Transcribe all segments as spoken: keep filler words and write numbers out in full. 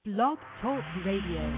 Blog Talk Radio.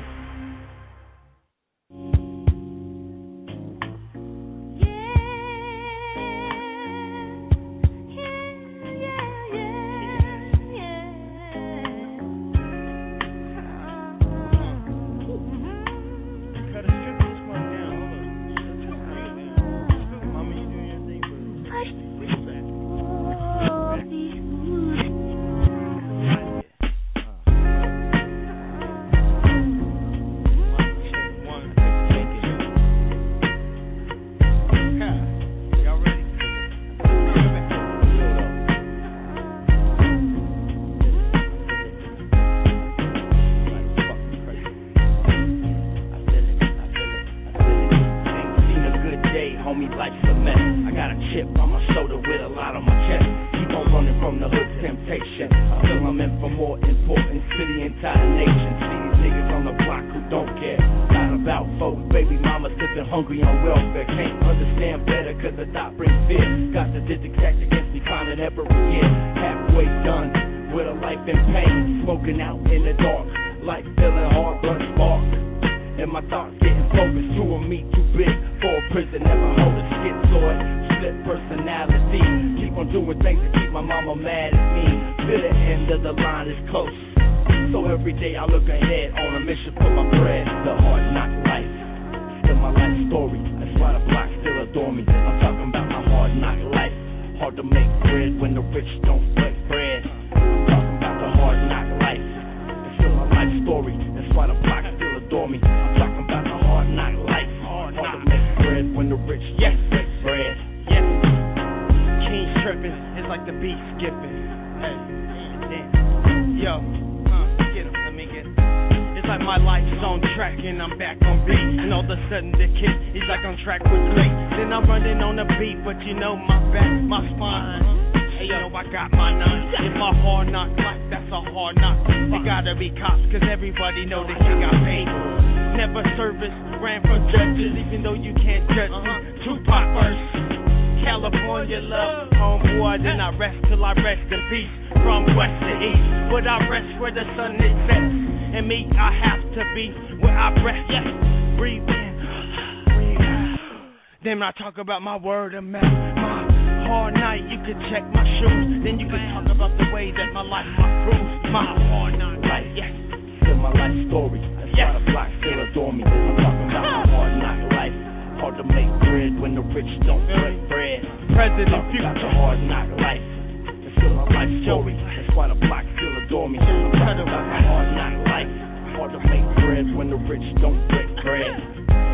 About my word of mouth, my hard night, you can check my shoes. Then you can talk about the way that my life, my cruise, my hard night life, yes. Still my life story, that's yes. Why the block still adore me. I'm talking about my hard night life. Hard to make bread when the rich don't break bread. President Future. About the hard night life, it's still my life story. That's why the block still adore me. I'm talking about my hard night life. Hard to make bread when the rich don't break bread.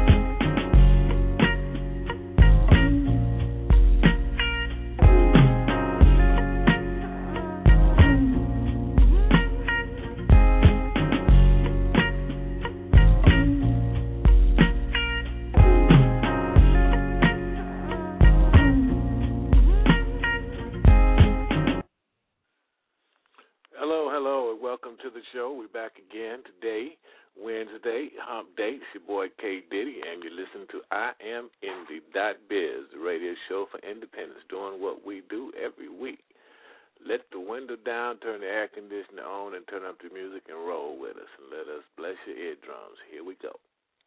To the show. We're back again today, Wednesday, Hump Day. It's your boy K Diddy, and you're listening to I Am Indie dot biz, the radio show for independence, doing what we do every week. Let the window down, turn the air conditioner on, and turn up the music and roll with us, and let us bless your eardrums. Here we go.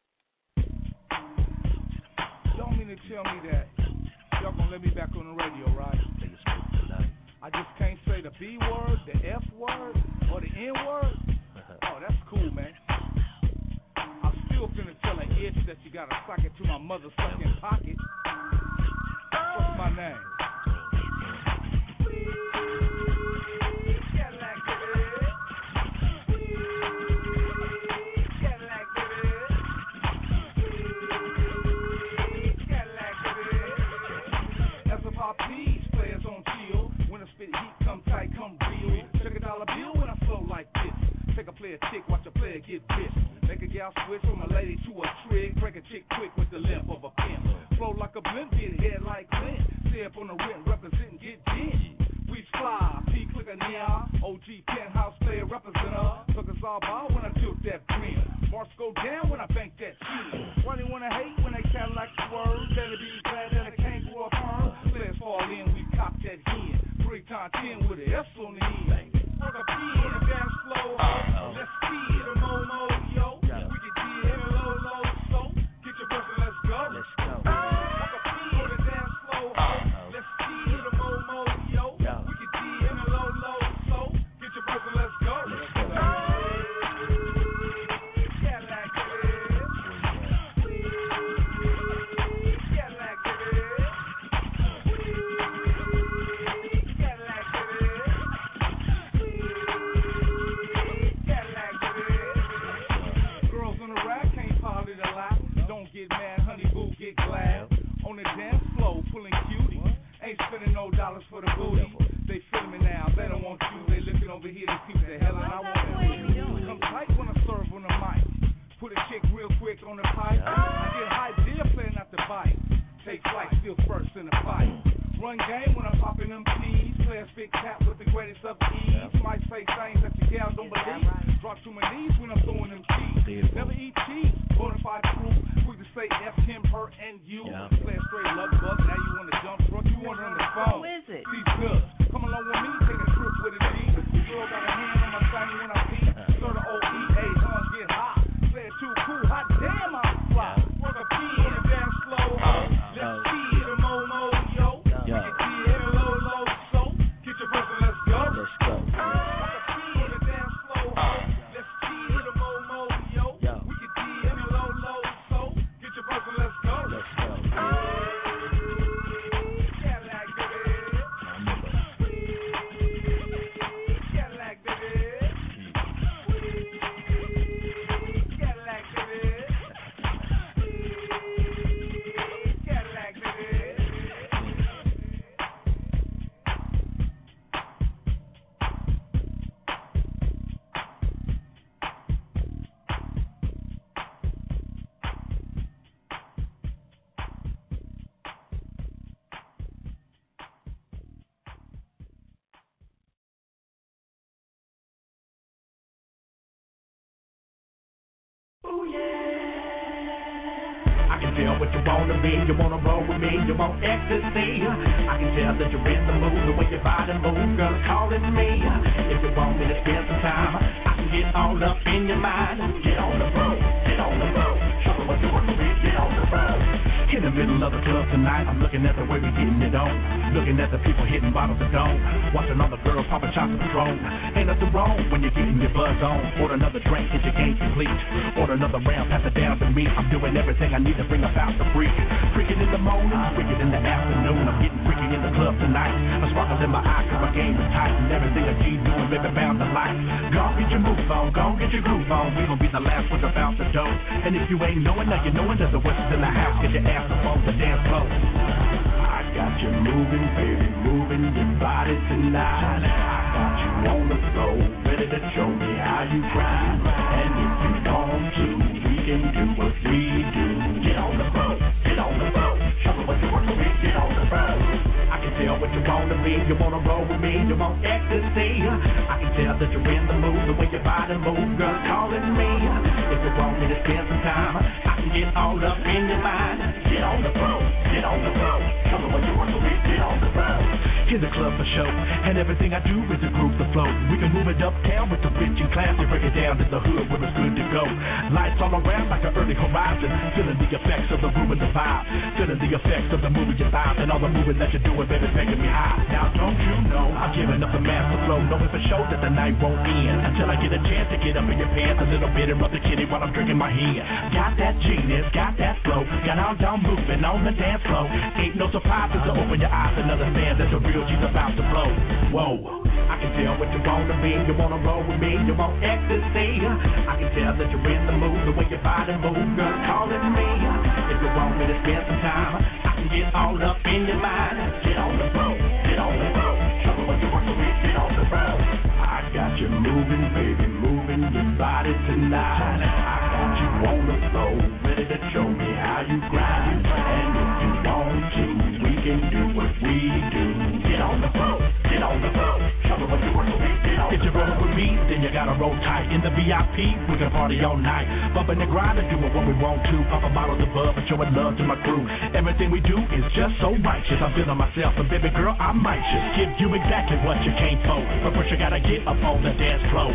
Don't mean to tell me that y'all gonna let me back on the radio, right? I just can't say the B word, the F word, or the N word. Oh, that's cool, man. I'm still finna tell an itch that you gotta sock it to my mother sucking pocket. What's my name? That's a pop piece, players on chill. When I spit heat, come tight, come real. Check a dollar bill when I flow like this. Take a player chick, watch a player get pissed. Make a gal switch from a lady to a trick. Break a chick quick with the limp of a pimp. Flow like a blimp, get head like Clint. Stay up on the rim, representing, get dingy. We fly, P click a neon. O G penthouse player representer. Took us all ball when I took that grin. Marks go down when I bank that shit. Why they wanna hate when they Cadillac swerve? Better be glad that I can't grow a perm. Players fall in, we cop that hen. Three times ten with an S on the end. Work a P in the dance floor. Let's see it. drop to my knees when I'm throwing them keys. Never eat cheese, bonafide crew. Quick to say F, him, her, and you. Yeah. Play a straight love bug, now you want to jump truck, you want it on the phone. Who is it? See, good. Come along with me, take a trip with a G. The girl got a hand on my shiny when I pee. Sort of O E A, huh, get high. Play it too cool, hot damn, I'm fly. Work a P in a damn slow. Let's see the mo-mo, yo. Get the in a low, low, so. Get your person, let's go. Let's go. Work a P in a damn slow. Let's see the mo-mo, yo. We get the in a low, low, so. Get your person, let's go. Let's go. Cadillac, baby. Cadillac, baby. Cadillac, baby. Cadillac, baby. I can tell what you wanna be, you wanna roll with me, you want ecstasy. I can tell that you're in the mood, the way your body moves, girl, call it me. If you want me to spend some time, I can get all up in your mind. Get on the road, get on the road, show me what you want to be, get on the road. In the middle of the club tonight, I'm looking at the way we getting it on. Looking at the people hitting bottles of Dome. Watching all the girls popping shots of Patron. Ain't nothing wrong when you're getting your buzz on. Order another drink, get your game complete. Order another round, pass it down to me. I'm doing everything I need to bring about the freak. Freaking in the morning, freaking in the afternoon. I'm getting freaky in the club tonight. A sparkle in my eye, cause my game is tight. And everything I G doing, baby, bound to like. Go get your move on, go get your groove on. We gon' be the last ones about the dough. And if you ain't knowing, now you knowing there's a West in the house. Get your ass up on the dance floor. I got you moving, baby, moving your body tonight. I got you on the floor, ready to show me how you grind. And if you want to, we can do what we do. Get on the boat, get on the boat. Show me what you want to be, get on the boat. I can tell what you wanna be, you wanna roll with me, you want ecstasy. I can tell that you're in the mood, the way your body moves, girl, call it me. If you want me to spend some time, I can get all up in your mind. Get on the boat, get on the boat. Show me what you want to be, get on the boat. In the club for show, and everything I do is a group to flow. We can move it uptown with the rich and classy, break it down to the hood where it's good to go. Lights all around like an early horizon, feeling the effects of the room and the vibe, feeling the effects of the moving your thighs, and all the moving that you're doing, baby, making me high. Now don't you know I'm giving up the master flow, knowing for sure that the night won't end until I get a chance to get up in your pants a little bit and rub the kitty while I'm drinking my hand. Got that genius, got that flow, got all y'all moving on the dance floor. Ain't no surprises to open your eyes and understand that the real G's about to blow. Whoa, I can tell what you wanna be, you wanna roll with me, you want ecstasy. I can tell that you're in the mood, the way your body moves, girl, call it me. If you want me to spend some time, I can get all up in your mind. Get on the boat, get on the boat. Show me what you want to be, get on the boat. I got you moving, baby, moving your body tonight. I got you on the floor, ready to show me how you grind. And if you want to, we can do what we do. Get on the boat, get on the boat. Show me what you want to be, get on the boat. If you're rolling with me, then you gotta roll tight. In the V I P, we can party all night. Bumping the grind and doing what we want to. Pop a bottle of bub and showing love to my crew. Everything we do is just so righteous. I'm feeling myself, and baby girl, I might just give you exactly what you came for. But first you gotta get up on the dance floor.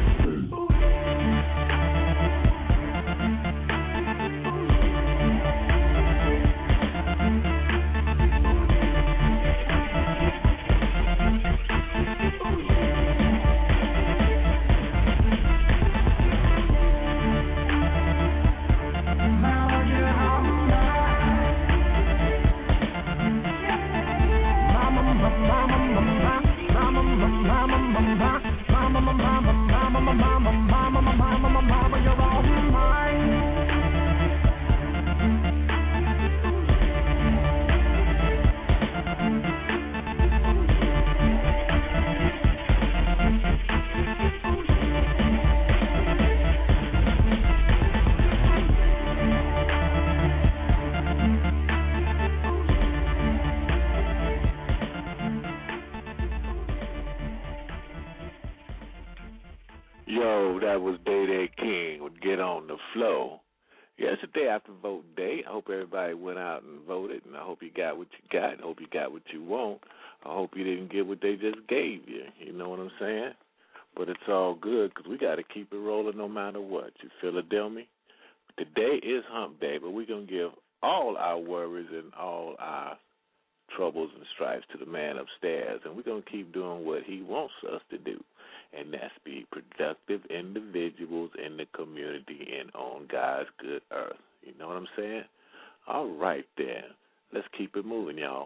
Yo, that was Day J King would get on the flow. Yesterday after vote day, I hope everybody went out and voted, and I hope you got what you got. I hope you got what you want. I hope you didn't get what they just gave you. You know what I'm saying? But it's all good because we got to keep it rolling no matter what. You feel me? Today is hump day, but we're going to give all our worries and all our troubles and stripes to the man upstairs, and we're going to keep doing what he wants us to do, and that's be productive individuals in the community and on God's good earth. You know what I'm saying? All right, then. Let's keep it moving, y'all.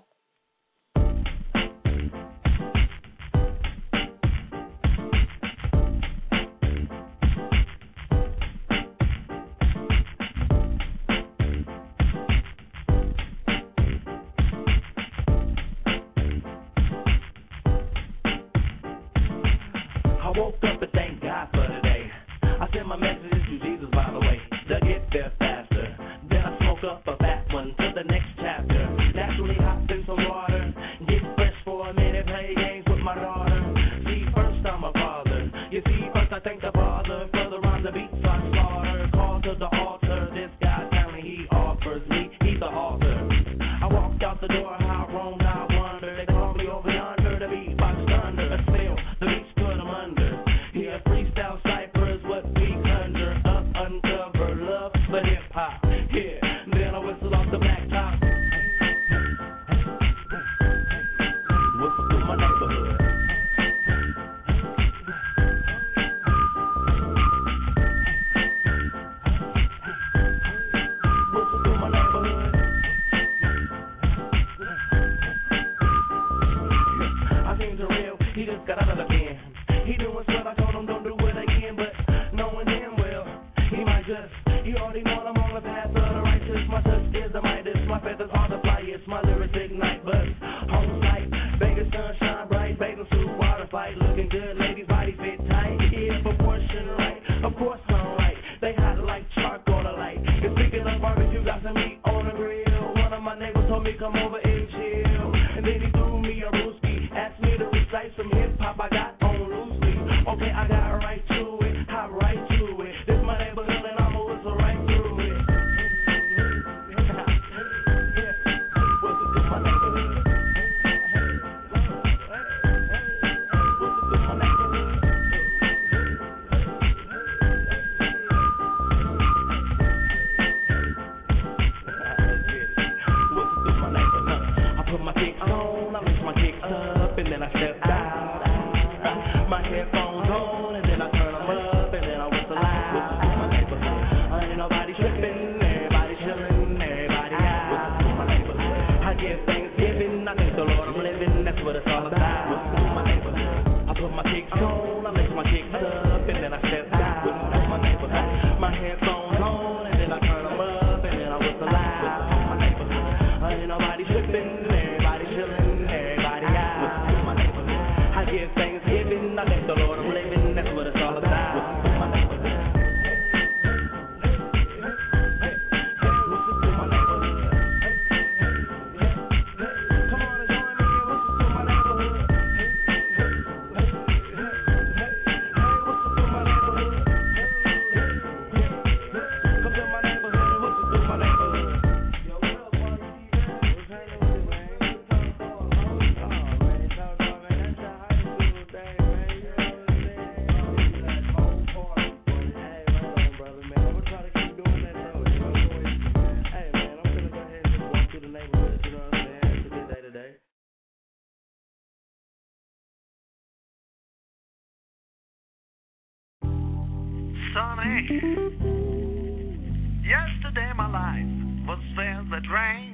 Yesterday my life was filled with rain.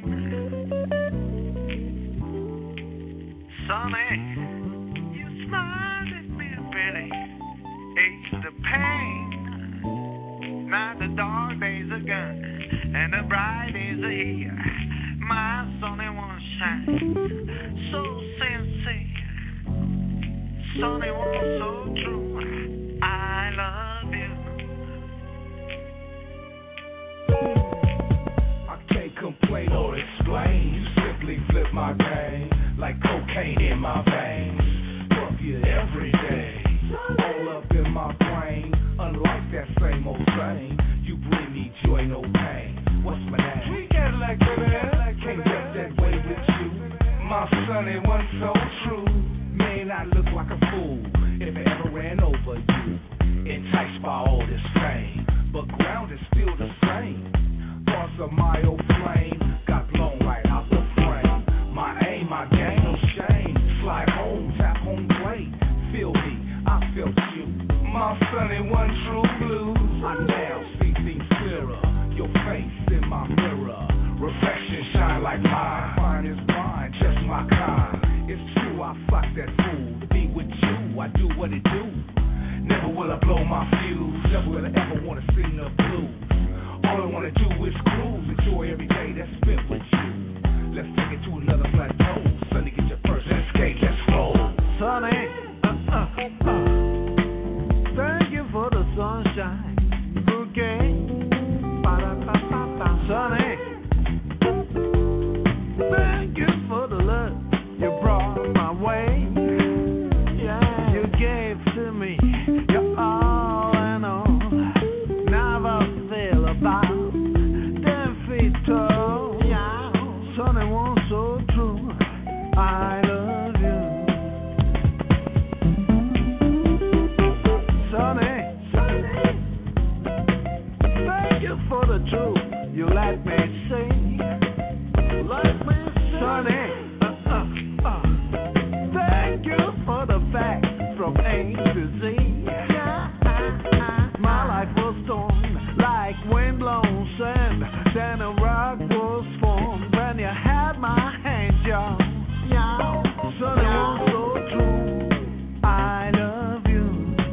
Sonny, you smiled at me a pity, eased the pain. Now the dark days are gone and the bright days are here. My Sonny won't shine so sincere. Sonny won't so true. I love you. Complain or explain, you simply flip my game like cocaine in my veins. Fuck you every day, all up in my brain. Unlike that same fame. You bring me joy, no pain. What's my name? Sweet Cadillac, baby. Can't get that way with you. My son, it wasn't so true. Man, I look like a fool if I ever ran over you. Enticed by all this fame, but ground is still the same. Thoughts of my old flame got blown right out the frame. My aim, my game, no shame. Slide home, tap home plate. Feel me, I felt you. My son, it wasn't true blues. I now see things clearer. Your face in my mirror. Reflection shine like mine. Fine as wine, just my kind. It's true, I fuck that fool. To be with you, I do what it do. Never will I blow my fuse. Never will I ever wanna sing the blues. All I wanna do is cruise. Enjoy every day that's spent with you. Let's take it to another plateau. Sonny, get your first escape, let's roll. Sonny, uh, uh, uh. Thank you for the sunshine. Bouquet. Ba-da-ba-ba-ba. Sonny, thank you for the love you brought my way. Yeah, you gave to me your all and all. Never feel about ten feet tall. Yeah, Sonny was so true. I love you, Sonny. Thank you for the truth you let me see. Let me see. Sonny, uh, uh, uh. Thank you for the facts from A to Z. My life was torn like wind-blown sand. Then a rock was formed when you had my hand, y'all. Sonny was so true. I love you.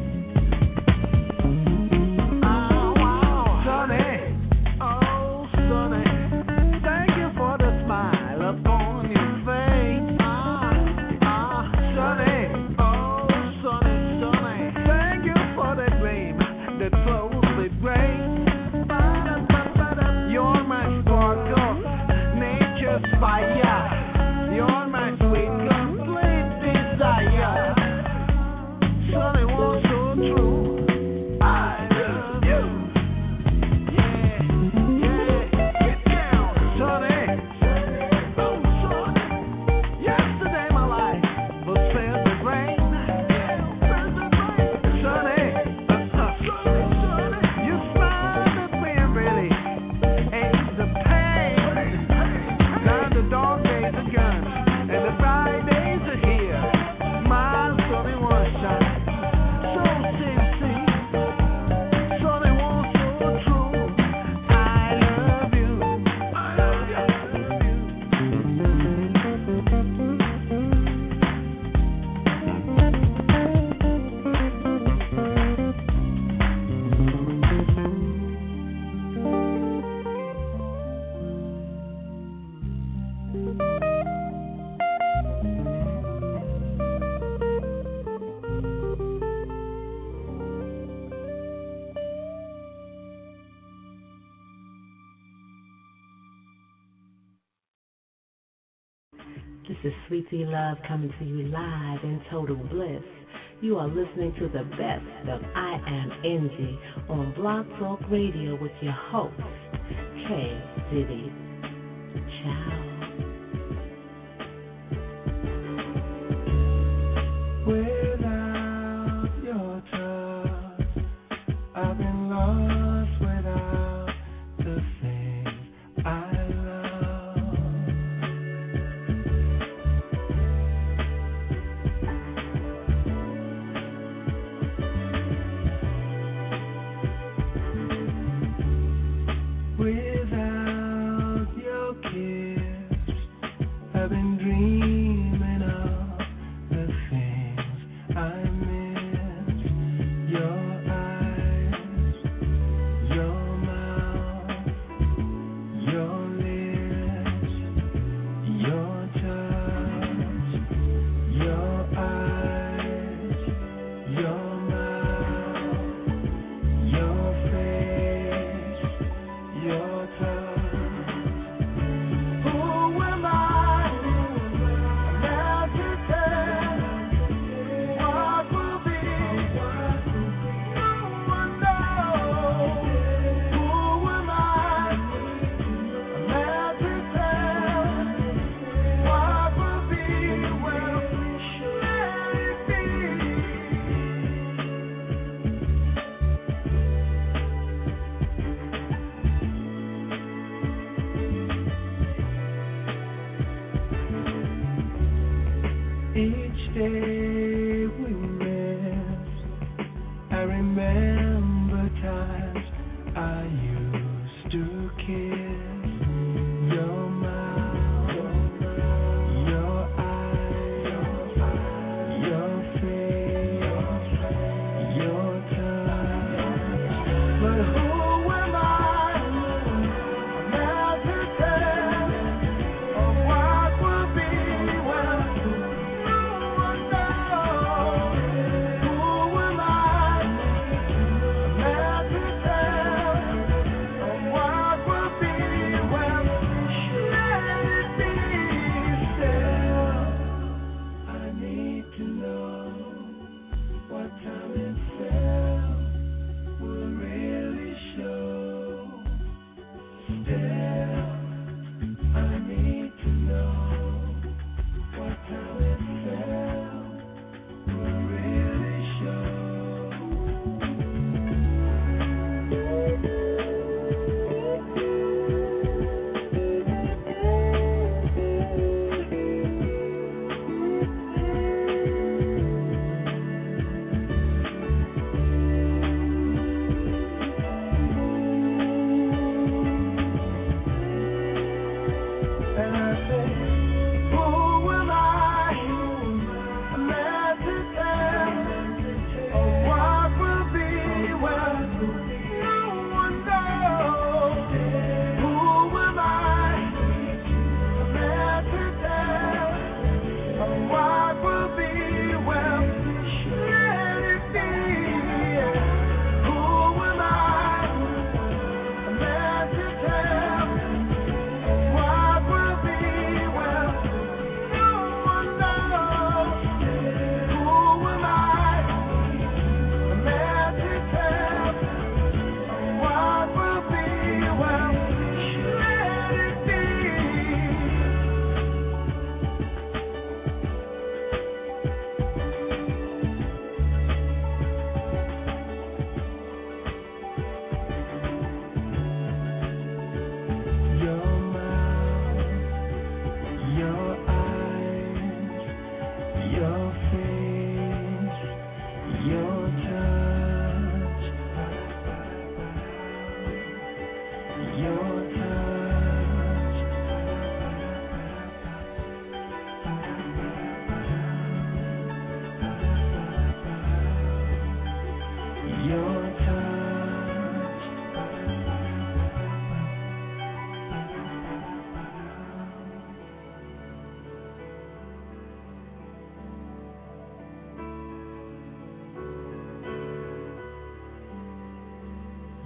Oh, wow. Sonny, oh, Sonny, thank you for the smile upon your face. Ah, ah, Sonny, oh, Sonny, Sonny, thank you for the gleam that flows with grace. You're my sparkle, nature's fire. You're my sweet, complete desire. Sonny was so true. I love you. Yeah, yeah, get down, Sonny. Oh, Sonny. Yesterday my life was filled with rain. Sonny, uh, uh, you smiled at me and really eased the pain. Now the dark days are gone and the bright days are here. My Sonny was shine so sincere. Sonny was so true. I love you. I love you. This is Sweet Tea Love coming to you live in total bliss. You are listening to the best of I Am Envy on Blog Talk Radio with your host, K. Diddy. Ciao. Without your trust, I've been lost without the things I love. Without your kiss, I've been dreaming of the things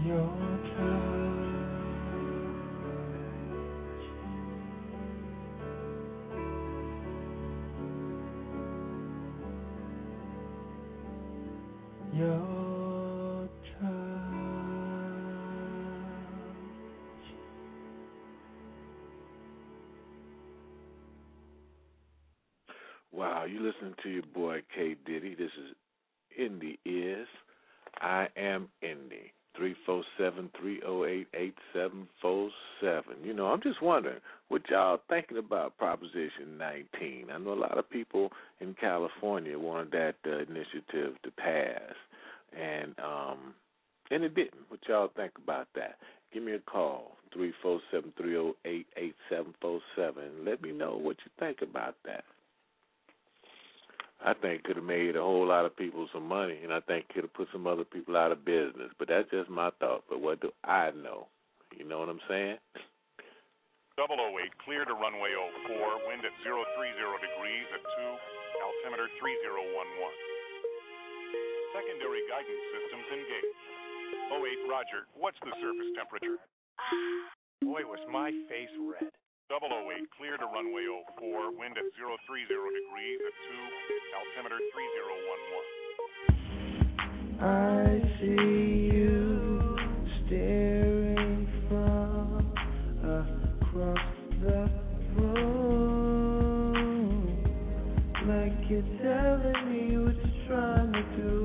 your touch. Your touch. Wow, you listening to your boy K Diddy. This is Indie Is. I am Indie. three four seven, three oh eight, eight seven four seven. You know, I'm just wondering what y'all thinking about Proposition nineteen. I know a lot of people in California wanted that uh, initiative to pass, and um, and it didn't. What y'all think about that? Give me a call, three four seven, three oh eight, eight seven four seven. Let me know what you think about that. I think it could have made a whole lot of people some money, and I think it could have put some other people out of business. But that's just my thought. But what do I know? You know what I'm saying? double oh eight, clear to runway oh four, wind at zero three zero degrees at two, altimeter three zero one one. Secondary guidance systems engaged. oh eight, roger. What's the surface temperature? Boy, was my face red. double oh eight, clear to runway oh four, wind at zero three zero degrees at two, altimeter three zero one one. I see you staring from across the room, like you're telling me what you're trying to do.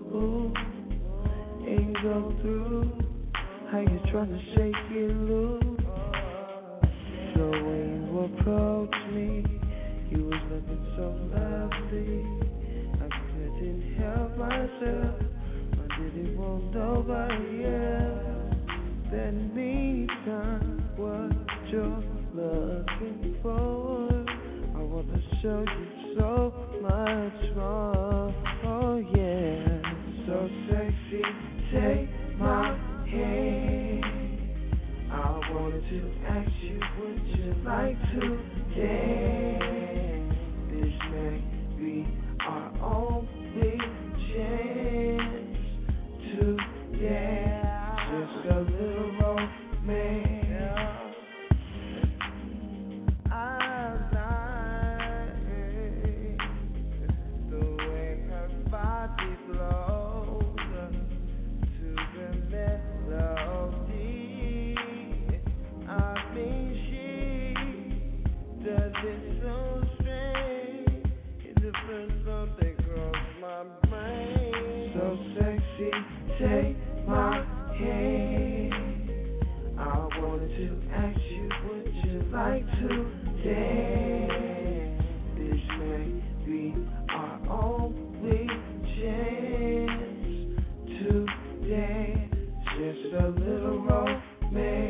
Ain't go through how you trying to shake it loose. So when you approached me, you was looking so lovely. I couldn't help myself. I didn't want nobody else. That means I'm what you're looking for. I want to show you so much more. Oh yeah, so sexy. Take my hand. I wanted to ask you, would you like to dance? This may be our only chance to dance. Just a little romance. I like the way her body flows to the melody. I mean, she does it so strange. It's the first thought that crossed my brain. So sexy, take my hand. I wanted to ask you, would you like to dance? This may be our only chance to dance. Just a little romance.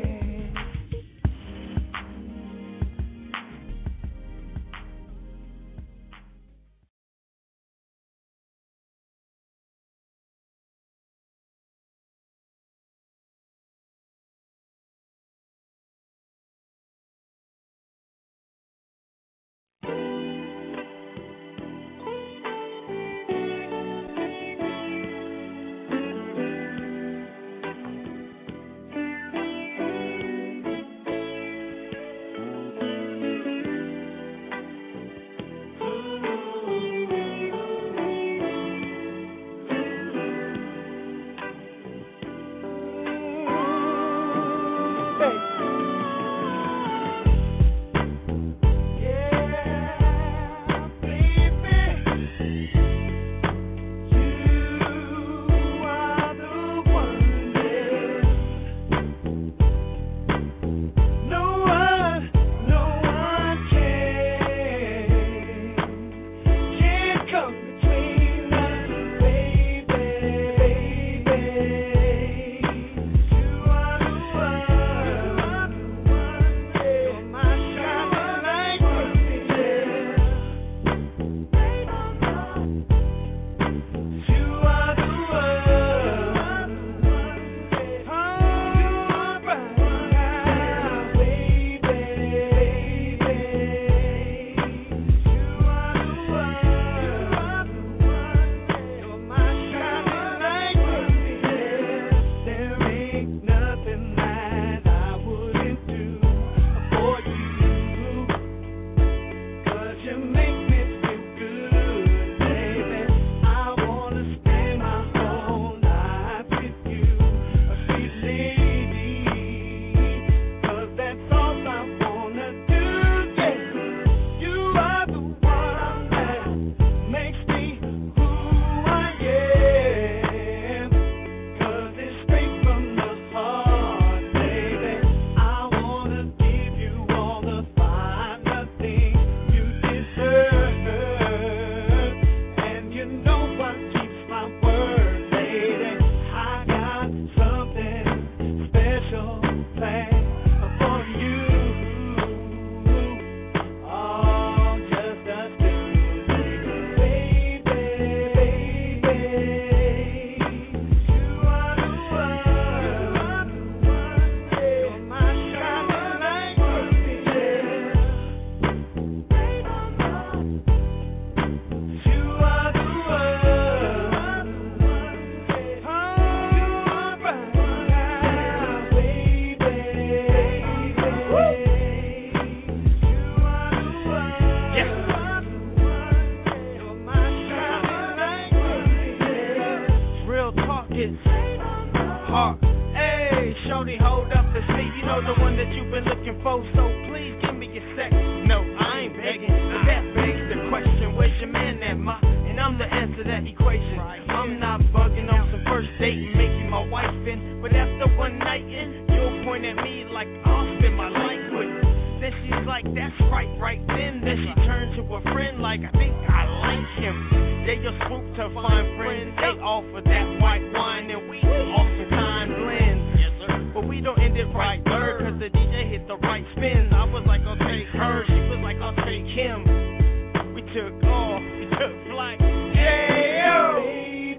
shorty, hold up the seat. You know the one that you've been looking for, so please give me a sec. No, I ain't begging, but that begs the question, where's your man at, ma? And I'm the answer to that equation. I'm not bugging on some first date and making my wife in, but after one night in, you'll point at me like I'll spend my life with her. Then she's like, that's right, right then. Then she turned to a friend like, I think I like him. They just swoop to find friends. They offer that white wine and we oftentimes blend. Yes, sir. But we don't end it right there, cause the D J hit the right spins. I was like, I'll take her. She was like, I'll take him. We took off. We took flight. Yeah, baby,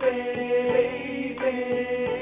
baby.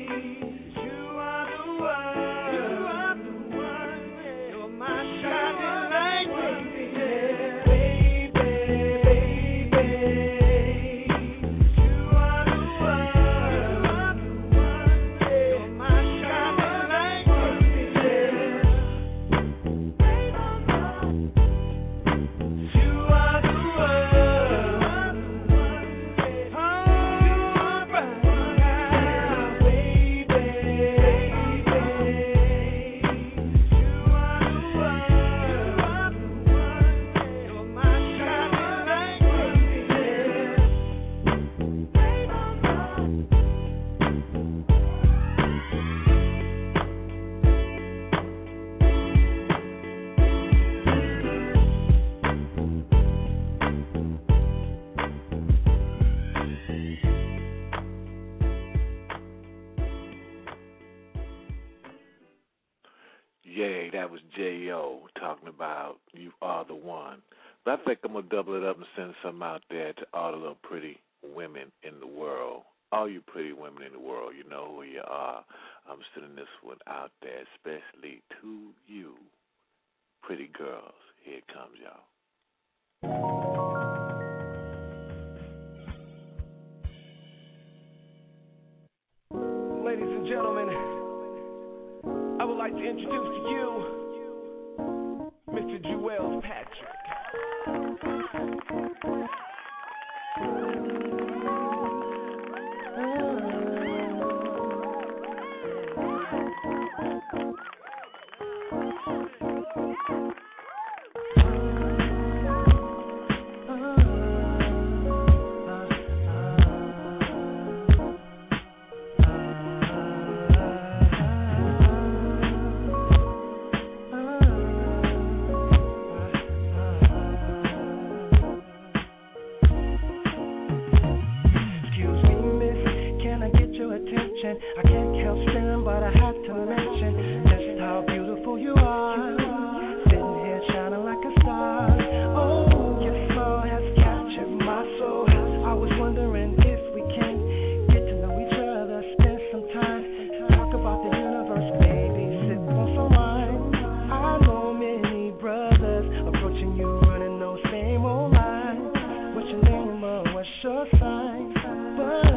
Yay, that was J O talking about You Are the One. But I think I'm going to double it up and send some out there to all the little pretty women in the world. All you pretty women in the world, you know who you are. I'm sending this one out there, especially to you, pretty girls. Here it comes, y'all. Ladies and gentlemen, I would like to introduce to you Mister Jewel Patrick. I can't help staring, but I have to mention just how beautiful you are. Sitting here shining like a star. Oh, your soul has captured my soul. I was wondering if we can get to know each other, spend some time, talk about the universe, maybe sip on some wine. I know many brothers approaching you running those same old lines. What's your name or what's your sign? But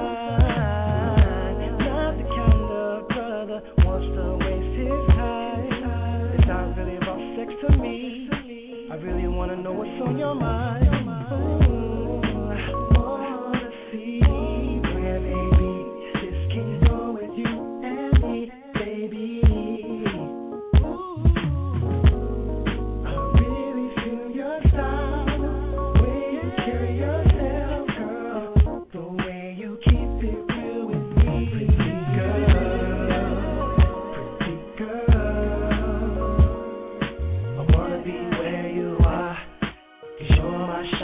to me, I really wanna know what's on your mind. Ooh, I wanna see where, baby, this can go with you and me, baby. Ooh, I really feel your style, the way you carry yourself, girl, the way you keep it real with me, pretty girl, pretty girl. Be where you are, 'cause you're my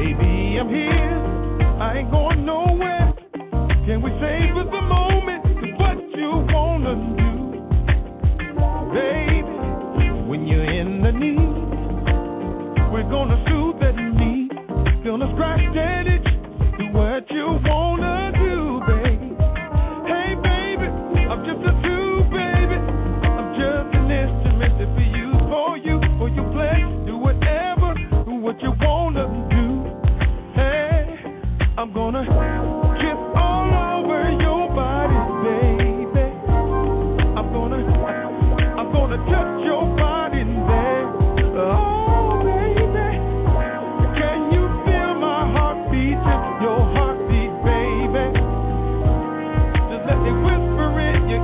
baby, I'm here. I ain't going nowhere. Can we savor the moment? What you wanna do, baby? When you're in the need, we're gonna soothe that need. Gonna scratch that itch. Do what you wanna do, baby. Hey, baby, I'm just a tool, baby. I'm just an instrument to be used for you, for your pleasure. Do whatever, do what you wanna do. Hey, I'm gonna kiss all over your body, baby. I'm gonna, I'm gonna touch your body there. Oh, baby, can you feel my heartbeat? Your heartbeat, baby. Just let me whisper in your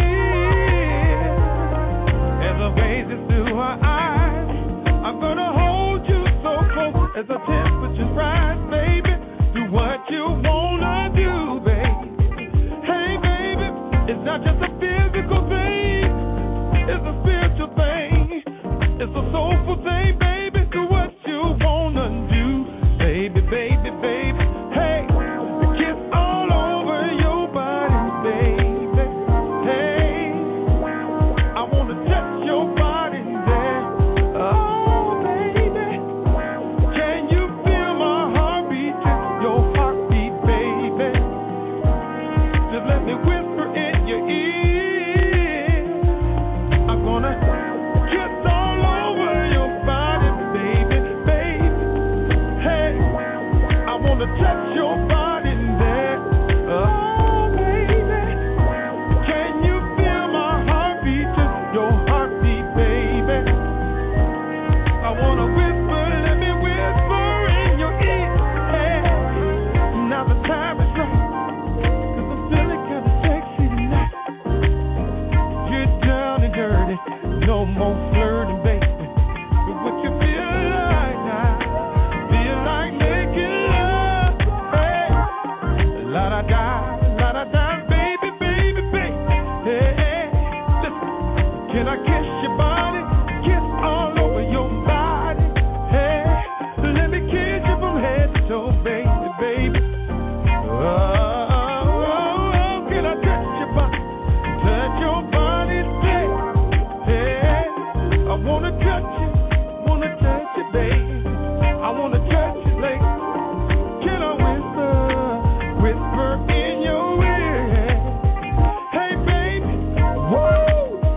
ear as I gaze into her eyes. I'm gonna hold you so close as the temperatures rise, baby. Do what you wanna do, baby. Hey, baby, it's not just a physical thing, it's a spiritual thing, it's a soulful thing, baby. Do what you wanna do, baby, baby, baby. Hey, kiss all over your body, baby. Hey, I wanna touch your body there. Oh, baby, can you feel my heartbeat? Your heartbeat, baby. Just let me whisper in your ear. I'm gonna kiss all over your body, baby, baby. Hey, I wanna touch your body there. Oh, baby, can you feel my heartbeat? Your heartbeat, baby. I wanna whisper, let me whisper in your ear. Hey, now the time is right, 'cause I'm feeling kinda sexy tonight. Get down and dirty, no more flirting, baby. What you feel like now? Feel like making love, hey. La da da, la da da, baby, baby, baby. Hey, hey, listen, can I kiss your body? Kiss all over your body. Hey, let me kiss you from head to toe, baby, baby. Oh, oh, oh, can I touch your body? Touch your body, baby. Hey, I wanna touch you, wanna touch you, baby. I wanna touch you, lady. Can I whisper, whisper in your ear? Hey, baby, whoa.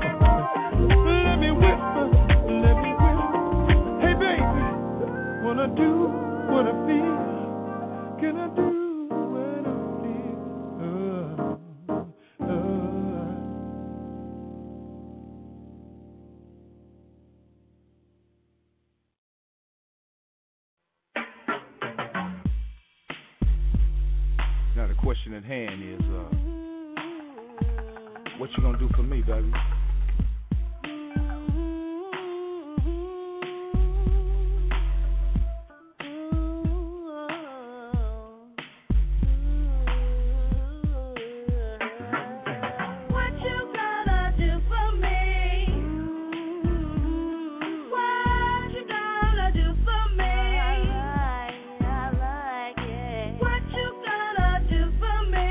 Let me whisper, let me whisper. Hey, baby, wanna do what I feel? Can I do what I feel? Uh, uh. Now the question at hand is, uh, what you gonna do for me, baby? What you gonna do for me? What you gonna do for me? I like it. What you gonna do for me?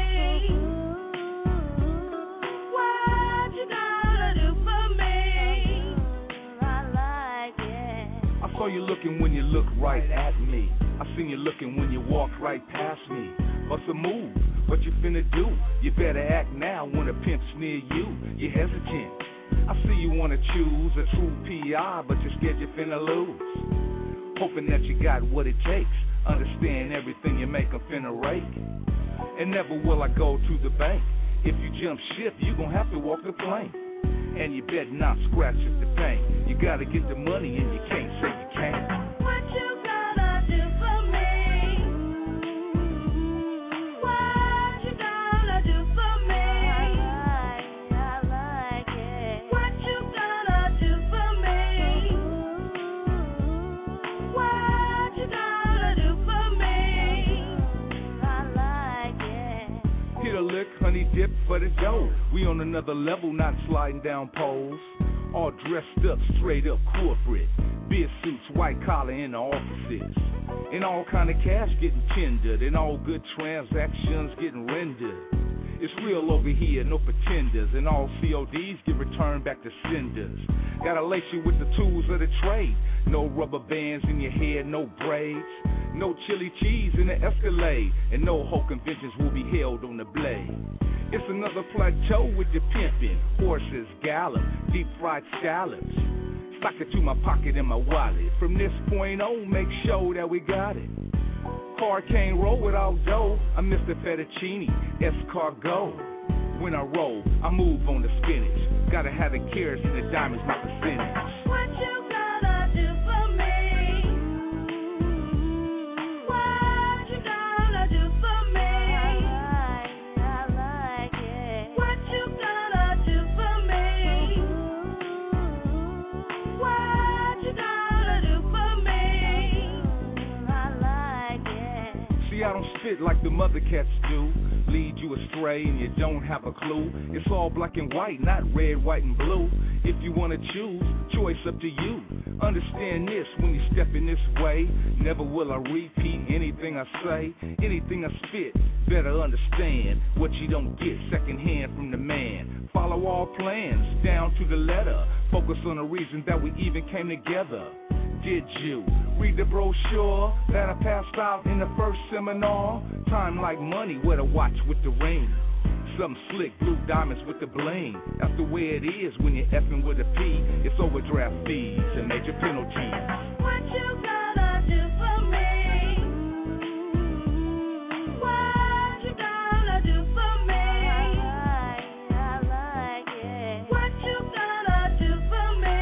What you gonna do for me? I like it. I saw you looking when you looked right at me. I seen you looking when you walked right past me. What's a move? What you finna do? You better act now when a pimp's near you. You hesitant. I see you wanna choose a true P I, but you're scared you finna lose. Hoping that you got what it takes. Understand everything you make 'em finna rake. And never will I go to the bank. If you jump ship, you gon' have to walk the plank. And you better not scratch at the bank. You gotta get the money and you can't say you can't. What you gonna do for me? What you gonna do for me? I like it. What you gonna do for me? What you gonna do for me? I like it. Hit a lick, honey dip for the dough. We on another level, not sliding down poles. All dressed up, straight up corporate. Beer suits, white collar in the offices. And all kind of cash getting tendered, and all good transactions getting rendered. It's real over here, no pretenders, and all C O Ds get returned back to senders. Gotta lace you with the tools of the trade. No rubber bands in your hair, no braids. No chili cheese in the Escalade, and no whole conventions will be held on the blade. It's another plateau with your pimping. Horses gallop, deep fried scallops. Sock it to my pocket and my wallet. From this point on, make sure that we got it. Car can't roll without dough. I'm Mister Fettuccine, escargot. When I roll, I move on the spinach. Gotta have the carrots and the diamonds, my percentage. What you gonna do for me? What you gonna do for me? I like, I like it. What you gonna do for me? What you gonna do for me? I like it. See, I don't spit like the mother cats do. Lead you astray and you don't have a clue. It's all black and white, not red, white, and blue. If you wanna choose, choice up to you. Understand this when you step in this way. Never will I repeat anything I say. Anything I spit, better understand what you don't get secondhand from the man. Follow all plans, down to the letter. Focus on the reason that we even came together. Did you read the brochure that I passed out in the first seminar? Time like money with a watch with the ring. Something slick, blue diamonds with the bling. That's the way it is when you're effing with a P. It's overdraft fees and major penalties. What you gonna do for me? What you gonna do for me? I like, I like it. What you gonna do for me?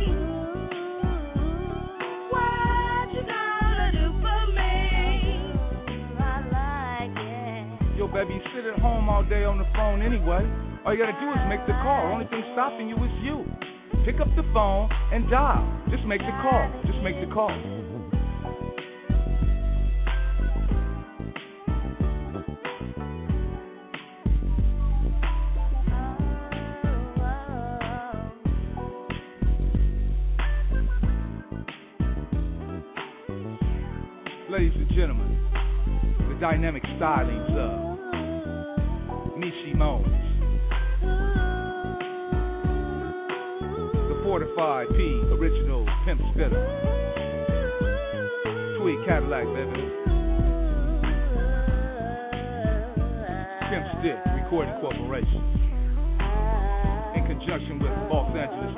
What you gonna do for me? I like it. Yo, baby, you sit at home all day on the phone anyway. All you gotta do is make the call. Only thing stopping you is you. Pick up the phone and dial. Just make the call. Just make the call. Ladies and gentlemen, the dynamic stylings of Mishi Mones, the Fortified P Original Pimp Spitter, Tweed Cadillac, baby, Pimp Stick Recording Corporation, in conjunction with Los Angeles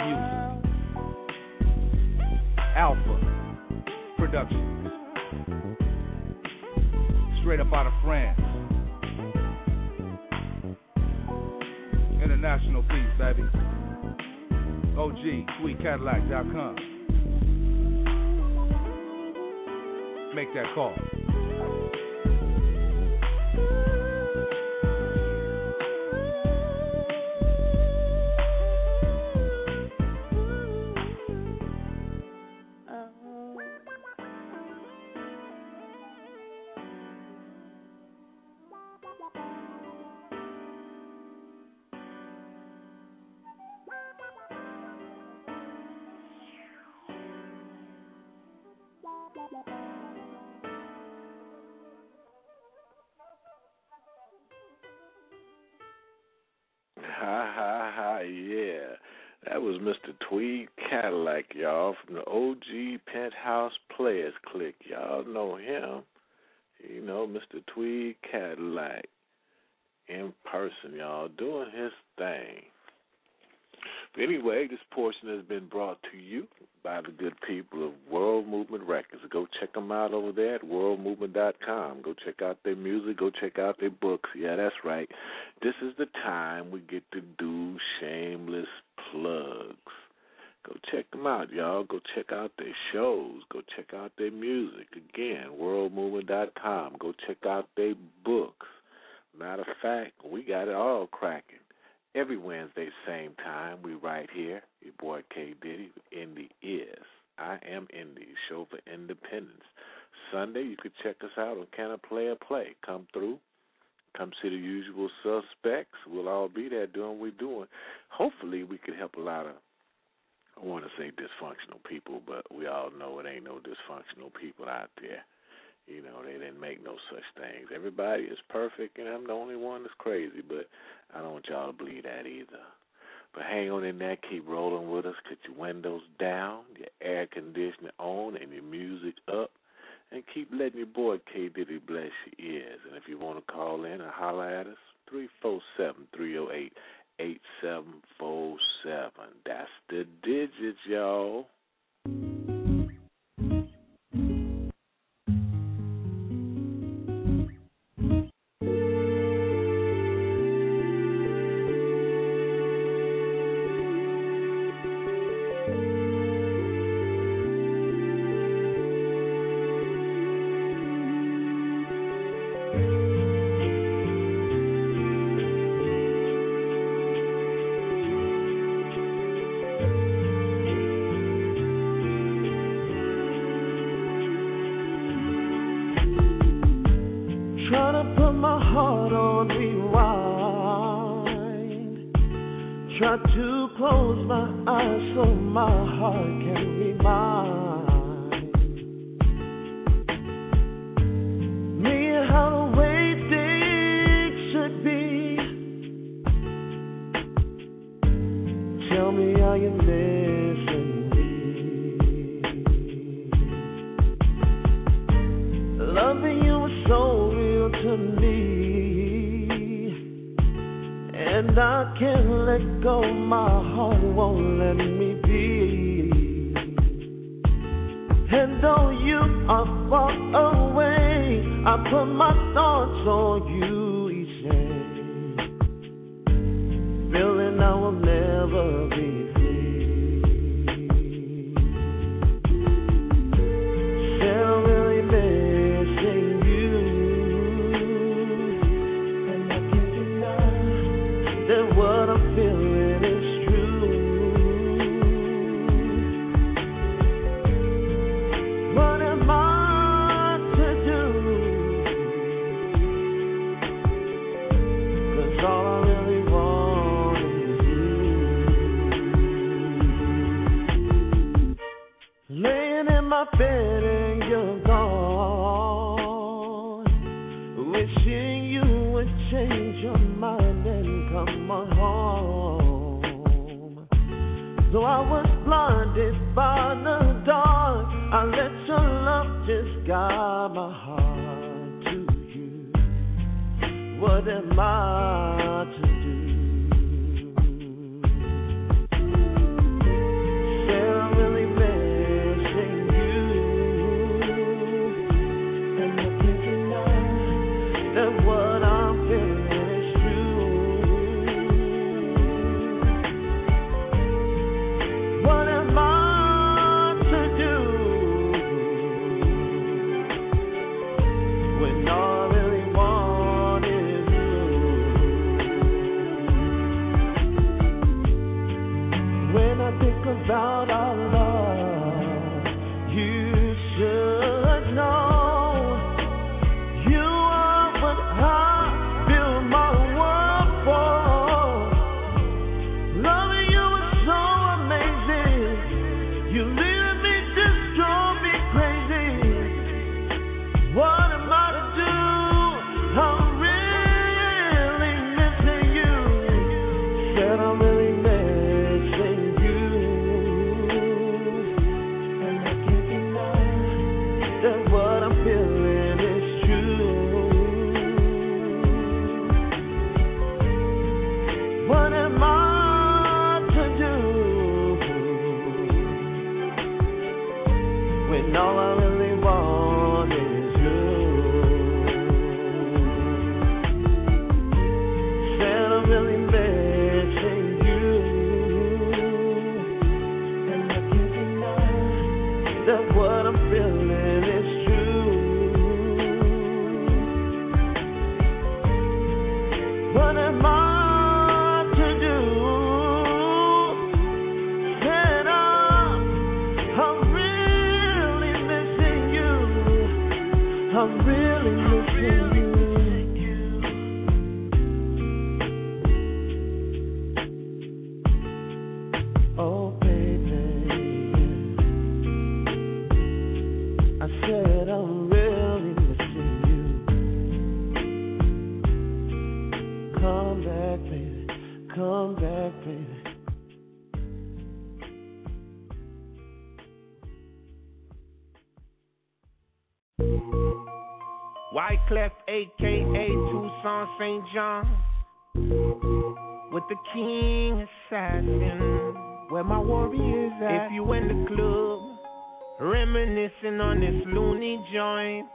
Music, Alpha Productions, straight up out of France. International please, baby. O G, tweed cadillac dot com. Make that call. Ha, ha, ha, yeah. That was Mister Tweed Cadillac, y'all, from the O G Penthouse Players Clique. Y'all know him. You know, Mister Tweed Cadillac in person, y'all, doing his thing. But anyway, this portion has been brought to you by the good people of World Movement Records. Go check them out over there at world movement dot com. Go check out their music. Go check out their books. Yeah, that's right. This is the time we get to do shameless plugs. Go check them out, y'all. Go check out their shows. Go check out their music. Again, world movement dot com. Go check out their books. Matter of fact, we got it all cracking. Every Wednesday, same time, we right here. Your boy K. Diddy, Indie is. I am Indie, show for independence. Sunday, you could check us out on Can a Player Play. Come through. Come see the usual suspects. We'll all be there doing what we're doing. Hopefully, we could help a lot of, I want to say dysfunctional people, but we all know it ain't no dysfunctional people out there. You know, they didn't make no such things. Everybody is perfect, and I'm the only one that's crazy, but I don't want y'all to believe that either. But hang on in there, keep rolling with us, put your windows down, your air conditioner on, and your music up, and keep letting your boy K Diddy bless your ears. And if you want to call in or holler at us, three four seven, three oh eight, eight seven four seven. That's the digits, y'all. Try to close my eyes so my heart can remind me how the way things should be. Tell me how you missing me. Loving you was so real to me, and I can't let go, my heart won't let me be. And though you are far away, I put my thoughts on you each day, feeling I will never be free. Said I'm really missing you, and I can't deny that what I'm feeling is true. What am I to do? 'Cause all I really want is you. Laying in my bed and you're gone, wishing you would change your mind and come on home. Though I was blinded by the dark, I let your love just guide my heart to you. What am I to do? Said I'm really missing you, and I can't deny that what I'm feeling is true. What am I to do when all I really want is you? When I think about our love, you should know you are what I build my world for. Loving you is so amazing. You leaving me just drove me crazy. What am I to do? I'm really missing you. Said I'm really missing you, and I can't deny that what I'm feeling is true. What am I to do when all I really want is you? Said I'm really missing you, and I can't deny that what I'm feeling is true. What am I to do? Said I'm, I'm really missing you. I'm really missing you. Oh, baby, I said I'm really Wyclef, A K A Tucson Saint John, with the king assassin. Where my warriors at? If you in the club, reminiscing on this loony joint,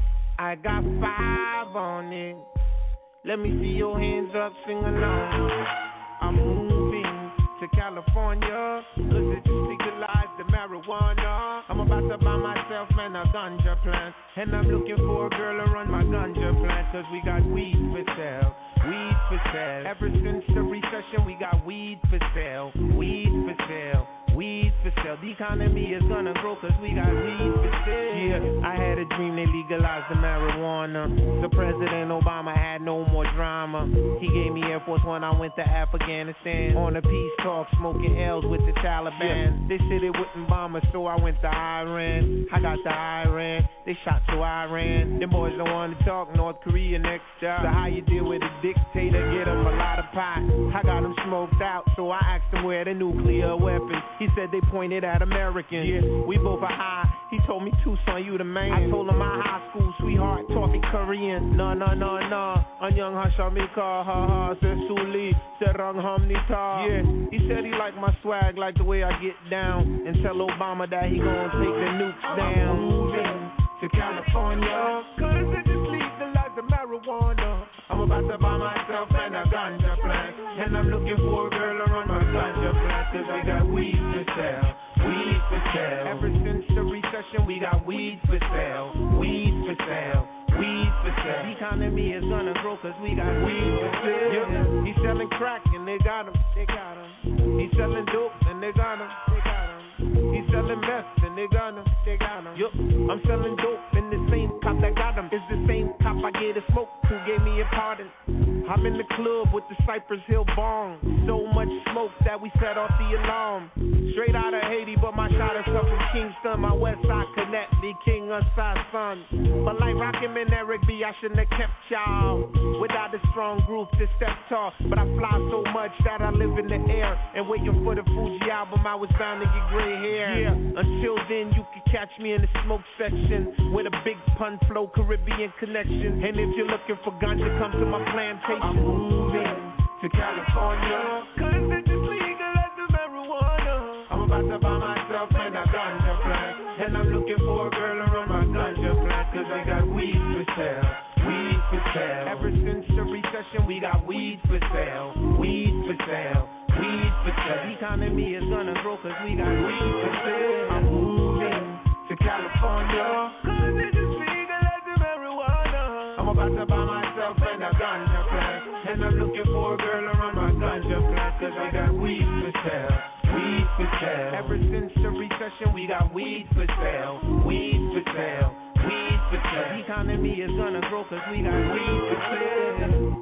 I got five on it. Let me see your hands up, sing along. I'm moving to California, cause it just legalized the marijuana. I'm about to buy myself, man, a ganja plant, and I'm looking for a girl to run my ganja plant, cause we got weed for sale, weed for sale. Ever since the recession, we got weed for sale, weed for sale, weed for sale. The economy is gonna grow, cause we got weed for sale. Yeah, I had a dream they legalized the marijuana, so President Obama had no more drama. He gave me Air Force One, I went to Afghanistan on a peace talk, smoking L's with the Taliban. They said it wouldn't bomb us, so I went to Iran. I got to Iran, they shot to Iran. Them boys don't want to talk, North Korea next job. So how you deal with a dictator, get him a lot of pot. I got him smoked out, so I asked him where the nuclear weapons. He said they pointed at Americans. Yeah, we both are high. He told me, Tucson, you the man. I told him my high school sweetheart talking Korean. No, no, no, no. Anyang hashamika, ha ha, said Suli, serang hamnita. Yeah, he said he liked my swag, like the way I get down, and tell Obama that he gonna take the nukes down. I'm moving to California, cause they just legalized the marijuana. I'm about to buy myself and a ganja plant, and I'm looking for a girl to run my ganja plant, cause we got weed for sale, weed for sale. Ever since the recession, we got weed for sale, weed for sale, weed for sale. The economy is gonna grow, cause we got weed for sale. Yeah. He's selling crack and they got him, they got him. He's selling dope and they got him, they got him. He's selling meth and they got him, they got him. Yup, I'm selling dope and the same cop that got him is the same cop I gave a smoke who gave me a pardon. I'm in the club with the Cypress Hill bong, so much smoke that we set off the alarm. Straight out of Haiti, but my shot is up in Kingston. My West Side connect, the king of side son. But like Rakim and Eric B, I shouldn't have kept y'all without a strong group to step tall. But I fly so much that I live in the air, and waiting for the Fuji album, I was bound to get gray hair. Yeah, until then you can catch me in the smoke section with a big pun flow, Caribbean connection. And if you're looking for ganja, come to my plantation. I'm moving to California, cause they just legalized the marijuana. I'm about to buy myself and a ganja plant, and I'm looking for a girl to run my ganja plant, cause I got weed for sale, weed for sale. Ever since the recession, we got weed for sale, weed for sale, weed for sale. The economy is gonna grow, cause we got weed for sale. I'm moving to California, cause they just legalized the marijuana. I'm about to buy myself and a ganja plant, and I'm looking for a girl to run my ganja plant, cause I got weed for sale, weed for sale. Ever since the recession, we got weed for sale, weed for sale, weed for sale. The economy is gonna grow, cause we got weed for sale.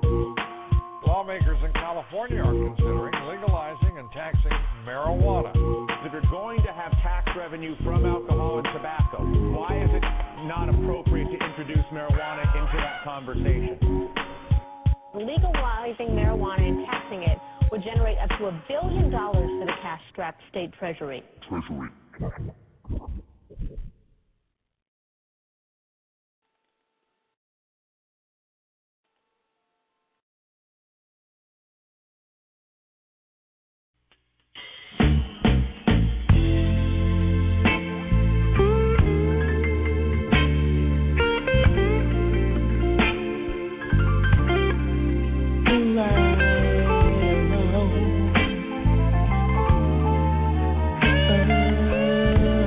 Lawmakers in California are considering legalizing and taxing marijuana. If you're going to have tax revenue from alcohol and tobacco, why is it not appropriate to introduce marijuana into that conversation? Legalizing marijuana and taxing it would generate up to a billion dollars for the cash-strapped state treasury. Treasury. Love.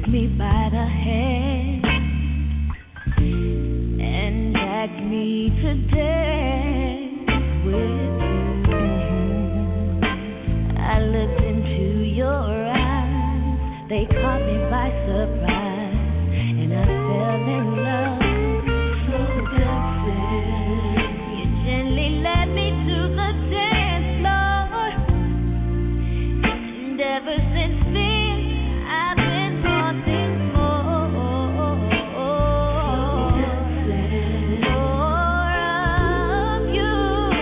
me by the hand and asked me to dance with you. I looked into your eyes, they caught me by surprise, and I fell in love. So dancing, you gently led me to the dance floor, and ever since then I've been wanting more, more of you.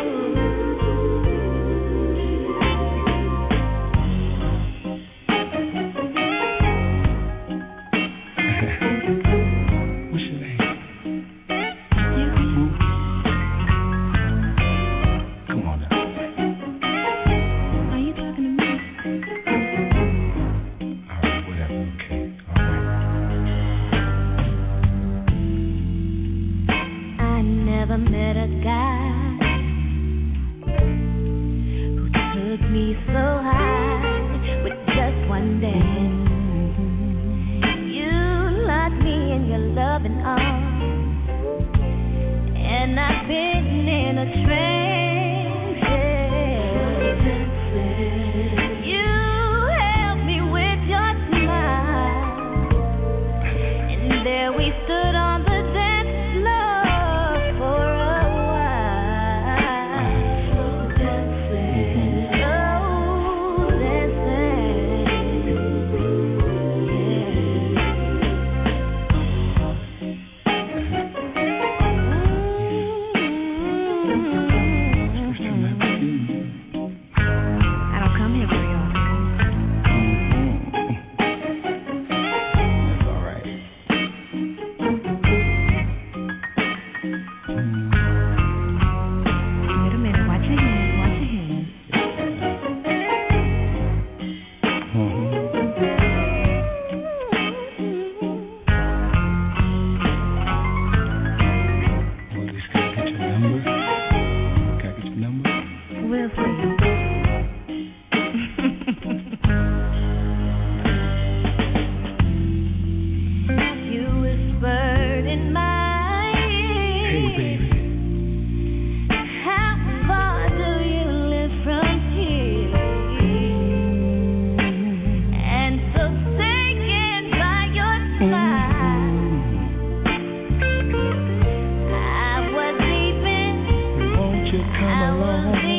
What's your name? Come on now. Are you talking to me? All right, whatever. Okay. All right. I never met a guy who took me so high with just one dance. You locked me in your loving arms, and I've been in a trance. Yeah. You held me with your smile, and there we stood on the dance floor for a while. Slow dancing, slow dancing, I don't come here very often. That's all right. Wait a minute, watch your hands, watch your hands. Well, just gotta get your number. Gotta get your number. We'll see. You whispered in my ear. Hey, baby. How far do you live from here? And so taken by your smile, I was leaving. Won't you come I was along? leaving.